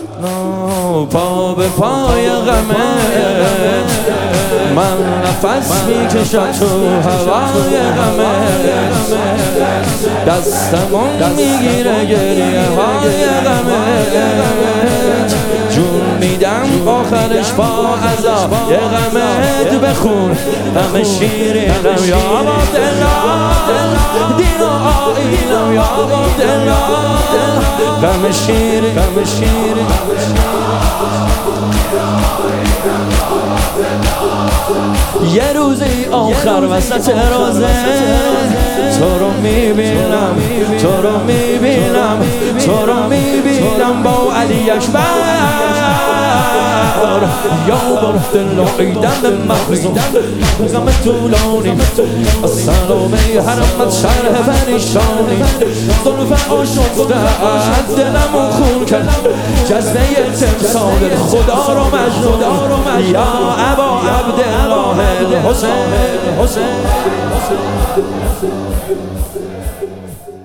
پا به پای غمه من نفس میکشم تو هوای غمه دستمون میگیره گریه های غمه جون میدم آخرش با عذاب یه غمت بخون غم شیرینم یا عبدالله دین و آیینم یا عبدالله غم شیرین یه روزی آخر وسط روزه تو رو میبینم با علی اکبر یا عبدالله ایدم مخزون غم طولانی سلامه حرمت شرح پریشانی ظلف آشفته از دلمو خون کرد جذبه تمثال خدا رو مجنون یا ابا عبدالله الحسین